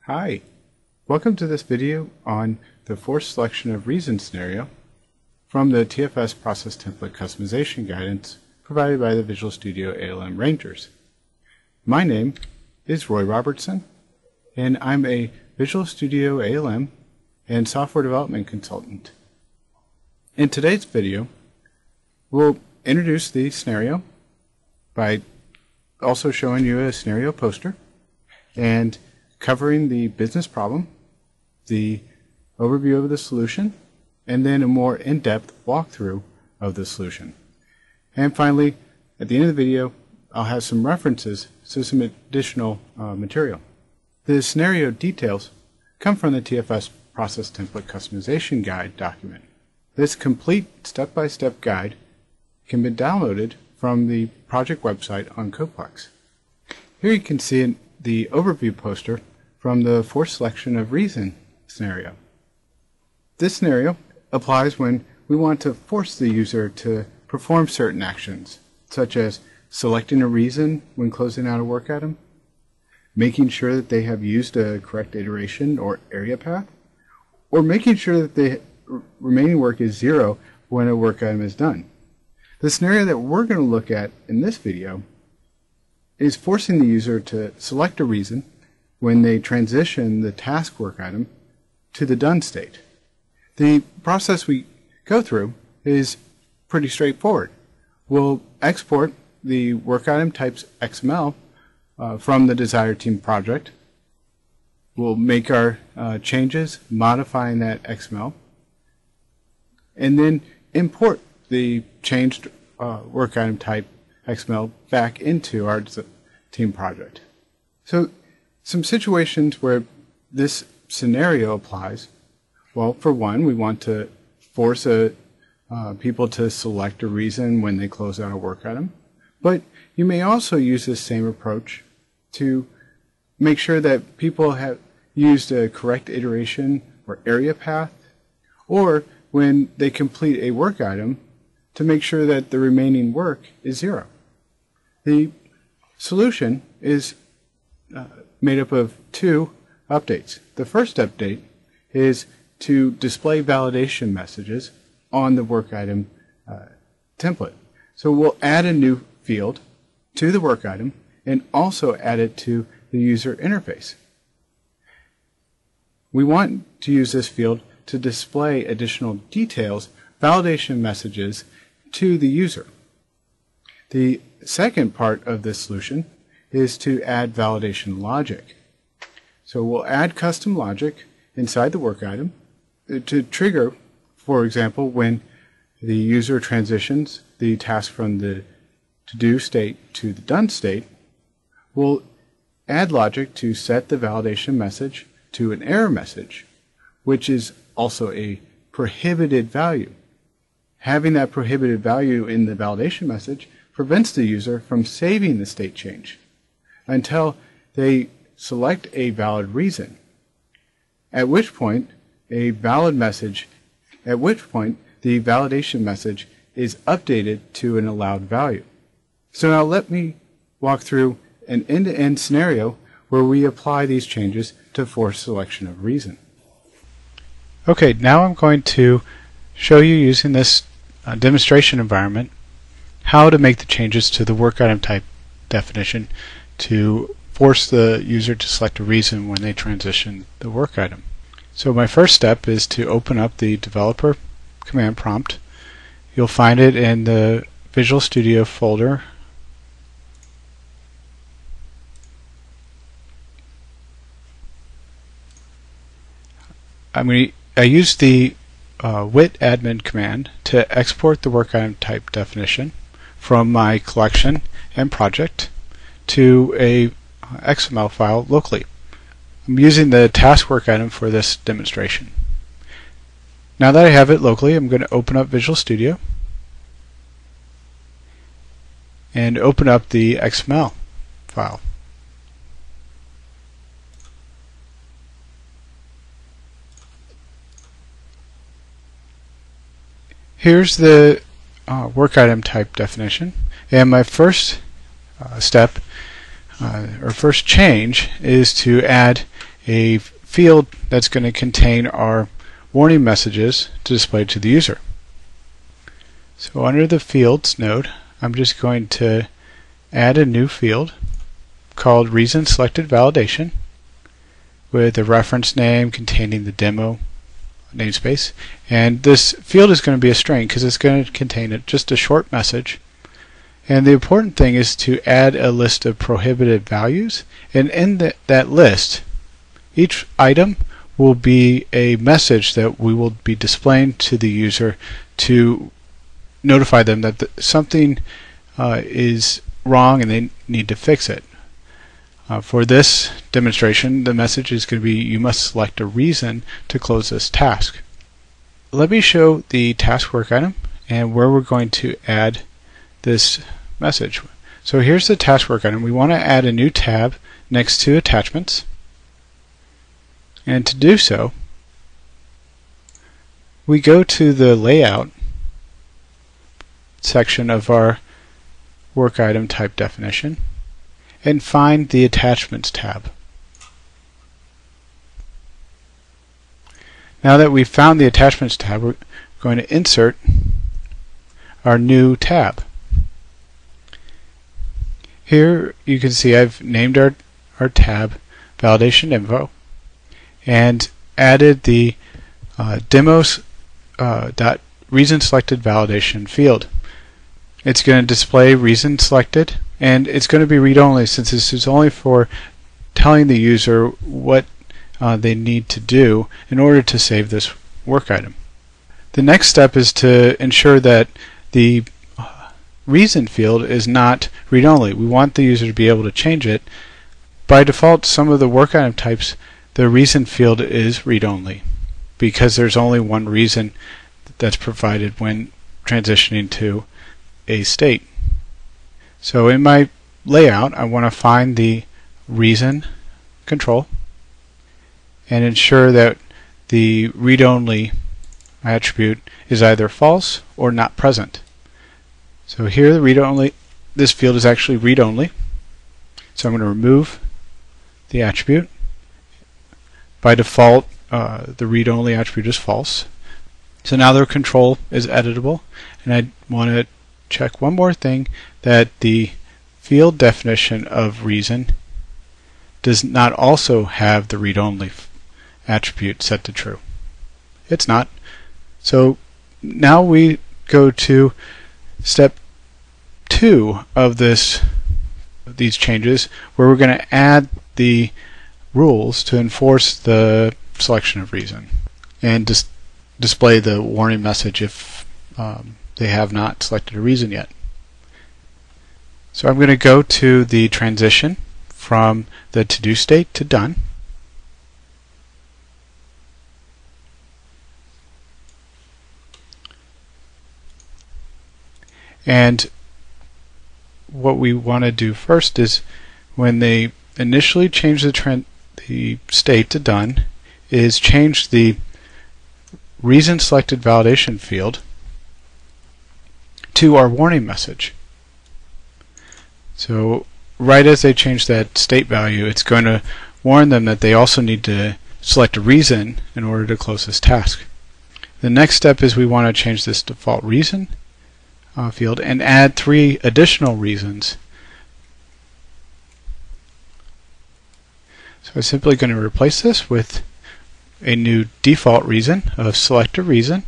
Hi, welcome to this video on the forced selection of reason scenario from the TFS Process Template Customization Guidance provided by the Visual Studio ALM Rangers. My name is Roy Robertson, and I'm a Visual Studio ALM and software development consultant. In today's video, we'll introduce the scenario by also showing you a scenario poster and covering the business problem, the overview of the solution, and then a more in-depth walkthrough of the solution. And finally, at the end of the video, I'll have some references to some additional material. The scenario details come from the TFS Process Template Customization Guide document. This complete step-by-step guide can be downloaded from the project website on Coplex. Here you can see the overview poster from the forced selection of reason scenario. This scenario applies when we want to force the user to perform certain actions, such as selecting a reason when closing out a work item, making sure that they have used a correct iteration or area path, or making sure that the remaining work is 0 when a work item is done. The scenario that we're going to look at in this video is forcing the user to select a reason when they transition the task work item to the done state. The process we go through is pretty straightforward. We'll export the work item types XML from the desired team project. We'll make our changes modifying that XML, and then import the changed work item type XML back into our team project. So some situations where this scenario applies, well, for one, we want to force people to select a reason when they close out a work item. But you may also use this same approach to make sure that people have used a correct iteration or area path, or when they complete a work item, to make sure that the remaining work is 0. The solution is made up of 2 updates. The first update is to display validation messages on the work item template. So we'll add a new field to the work item and also add it to the user interface. We want to use this field to display additional details, validation messages to the user. The second part of this solution is to add validation logic. So we'll add custom logic inside the work item to trigger, for example, when the user transitions the task from the to-do state to the done state. We'll add logic to set the validation message to an error message, which is also a prohibited value. Having that prohibited value in the validation message prevents the user from saving the state change until they select a valid reason, at which point the validation message is updated to an allowed value. So now let me walk through an end-to-end scenario where we apply these changes to forced selection of reason. Okay, now I'm going to show you using this demonstration environment how to make the changes to the work item type definition to force the user to select a reason when they transition the work item. So my first step is to open up the developer command prompt. You'll find it in the Visual Studio folder. I use the wit admin command to export the work item type definition from my collection and project to a XML file locally. I'm using the task work item for this demonstration. Now that I have it locally, I'm going to open up Visual Studio and open up the XML file. Here's the work item type definition, and my first step or first change is to add a field that's going to contain our warning messages to display to the user. So under the Fields node, I'm just going to add a new field called Reason Selected Validation with a reference name containing the demo namespace. And this field is going to be a string because it's going to contain just a short message. And the important thing is to add a list of prohibited values. And in that list, each item will be a message that we will be displaying to the user to notify them that something is wrong and they need to fix it. For this demonstration, the message is going to be, you must select a reason to close this task. Let me show the task work item and where we're going to add this message. So here's the task work item. We want to add a new tab next to attachments. And to do so, we go to the layout section of our work item type definition and find the attachments tab. Now that we've found the attachments tab, we're going to insert our new tab. Here you can see I've named our tab Validation Info and added the demos reason selected validation field. It's going to display reason selected, and it's going to be read-only since this is only for telling the user what they need to do in order to save this work item. The next step is to ensure that the reason field is not read-only. We want the user to be able to change it. By default, some of the work item types, the reason field is read-only because there's only one reason that's provided when transitioning to a state. So in my layout, I want to find the reason control and ensure that the read-only attribute is either false or not present. So here the read-only, this field is actually read-only. So I'm going to remove the attribute. By default, the read-only attribute is false. So now the control is editable, and I want to check one more thing, that the field definition of reason does not also have the read-only attribute set to true. It's not. So now we go to step 2 of these changes, where we're going to add the rules to enforce the selection of reason and display the warning message if they have not selected a reason yet. So I'm going to go to the transition from the to-do state to done. And what we want to do first is, when they initially change the state to done, is change the reason selected validation field to our warning message. So right as they change that state value, it's going to warn them that they also need to select a reason in order to close this task. The next step is we want to change this default reason field and add 3 additional reasons. So I'm simply going to replace this with a new default reason of select a reason.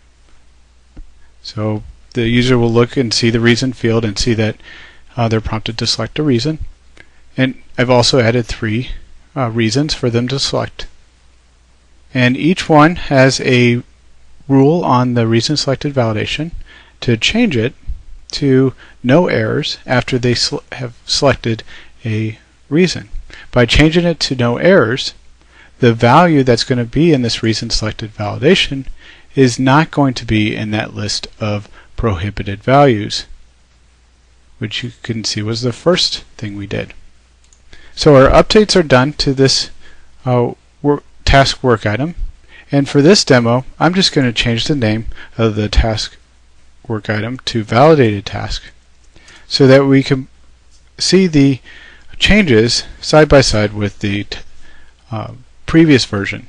So the user will look and see the reason field and see that they're prompted to select a reason. And I've also added 3 reasons for them to select. And each one has a rule on the reason selected validation to change it to no errors after they have selected a reason. By changing it to no errors, the value that's going to be in this reason selected validation is not going to be in that list of prohibited values, which you can see was the first thing we did. So our updates are done to this task work item, and for this demo I'm just going to change the name of the task work item to validated task so that we can see the changes side by side with the previous version.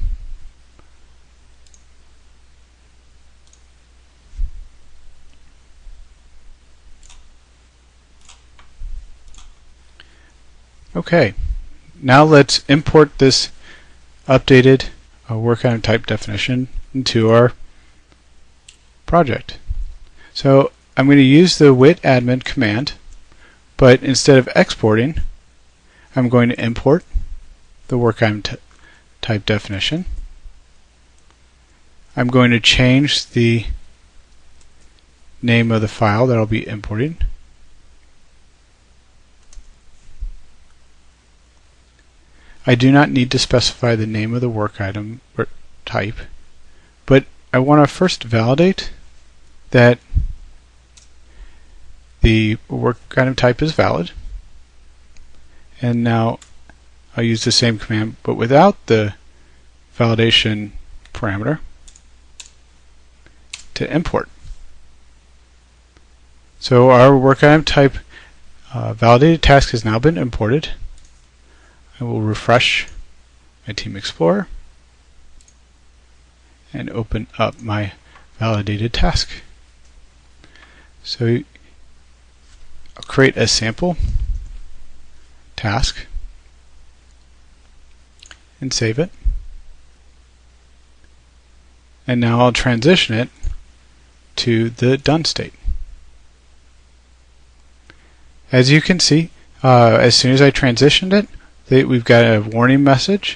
Okay, now let's import this updated work item type definition into our project. So I'm going to use the wit-admin command, but instead of exporting, I'm going to import the work item type definition. I'm going to change the name of the file that I'll be importing. I do not need to specify the name of the work item or type, but I want to first validate that the work item type is valid. And now I'll use the same command, but without the validation parameter, to import. So our work item type validated task has now been imported. I will refresh my Team Explorer and open up my validated task. So I'll create a sample task and save it. And now I'll transition it to the done state. As you can see, as soon as I transitioned it, we've got a warning message,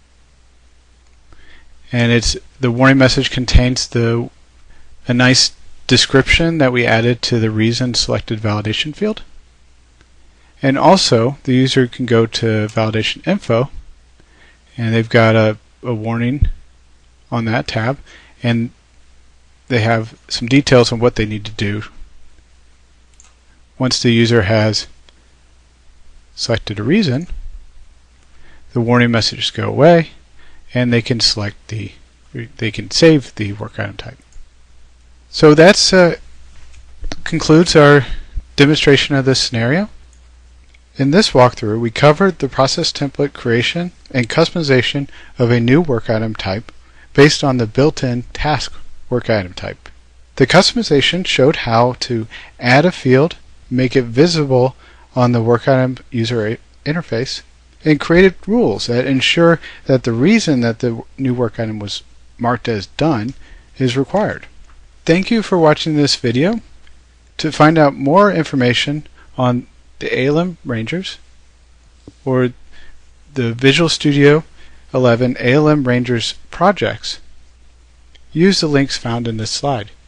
and the warning message contains a nice description that we added to the reason selected validation field. And also the user can go to validation info, and they've got a warning on that tab, and they have some details on what they need to do once the user has selected a reason. The warning messages go away, and they can save the work item type. So that's concludes our demonstration of this scenario. In this walkthrough, we covered the process template creation and customization of a new work item type based on the built-in task work item type. The customization showed how to add a field, make it visible on the work item user interface, and created rules that ensure that the reason that the new work item was marked as done is required. Thank you for watching this video. To find out more information on the ALM Rangers or the Visual Studio 11 ALM Rangers projects, use the links found in this slide.